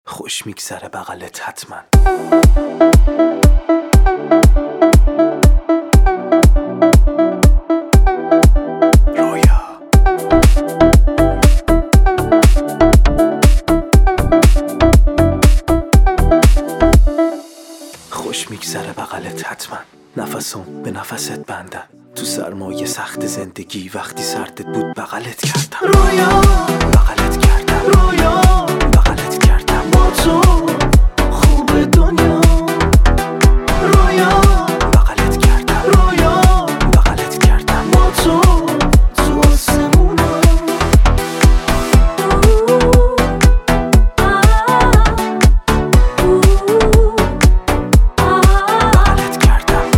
خوش میگذره بغلت حتما. رویا خوش میگذره بغلت حتما. نفسم به نفست بندم تو سرمایه سخت زندگی، وقتی سردت بود بغلت کردم. رویا بغلت کردم. رویا بغلت کردم. با تو خوب دنیا. رویا بغلت کردم. رویا بغلت کردم. با تو آسمونا. بغلت کردم.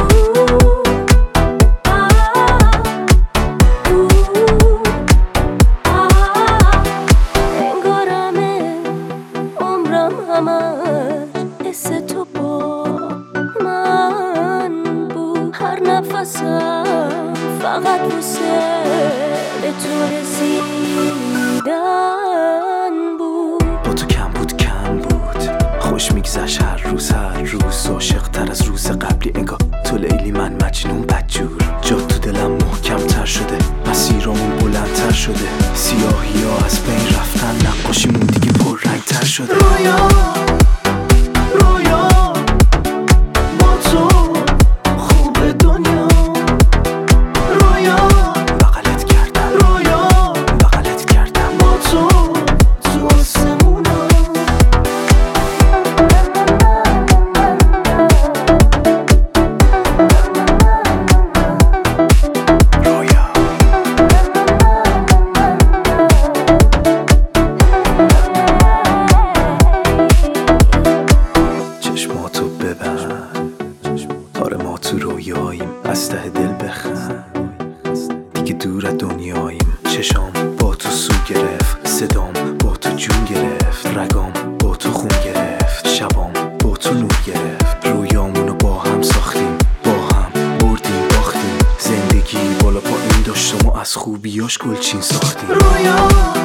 انگارمه عمرم همش حس تو با من بود. هر نفسم فقط واسه به تو رسیدن بود. با تو کم بود خوش میگذشت هر روز عاشق تر از روز قبلی. انگار تو لیلی من مجنون بدجور. جا تو دلم محکم تر شده، مسیرمون بلندتر شده. سیاهی ها از بین رفتن، نقاشیمون دیگه پررنگ تر شده. رویا رویا با تو خوب دنیا. رویا بغلت کردم. رویا بغلت کردم. با تو آسمونا. رویا چشماتو ببند، آره ما تو رویاییم. از ته دل بخند، دیگه دور از دنیاییم. چشام با تو سو گرفت، صدام با تو جون گرفت، رگام با تو خون گرفت، شبام با تو نور گرفت. رویامونو با هم ساختیم، با هم بردیم باختیم. زندگی بالا پایین داشتم و از خوبیاش گلچین ساختیم. رویا